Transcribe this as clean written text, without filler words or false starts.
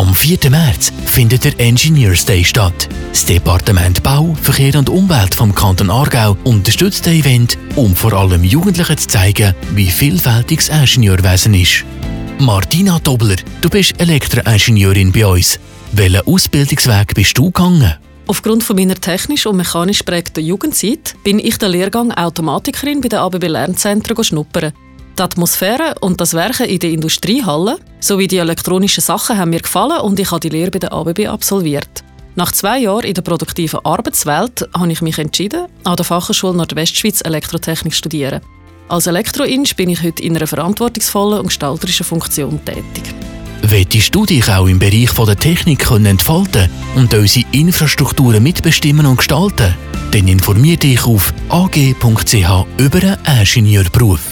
Am 4. März findet der Engineers Day statt. Das Departement Bau, Verkehr und Umwelt vom Kanton Aargau unterstützt das Event, um vor allem Jugendlichen zu zeigen, wie vielfältig das Ingenieurwesen ist. Martina Dobler, du bist Elektroingenieurin bei uns. Welchen Ausbildungsweg bist du gegangen? Aufgrund von meiner technisch und mechanisch geprägten Jugendzeit bin ich den Lehrgang Automatikerin bei den ABB Lernzentren schnuppern. Die Atmosphäre und das Werken in der Industriehalle sowie die elektronischen Sachen haben mir gefallen und ich habe die Lehre bei der ABB absolviert. Nach 2 Jahren in der produktiven Arbeitswelt habe ich mich entschieden, an der Fachhochschule Nordwestschweiz Elektrotechnik zu studieren. Als Elektroingenieur bin ich heute in einer verantwortungsvollen und gestalterischen Funktion tätig. Willst du dich auch im Bereich der Technik entfalten und unsere Infrastrukturen mitbestimmen und gestalten? Dann informier dich auf ag.ch über einen Ingenieurberuf.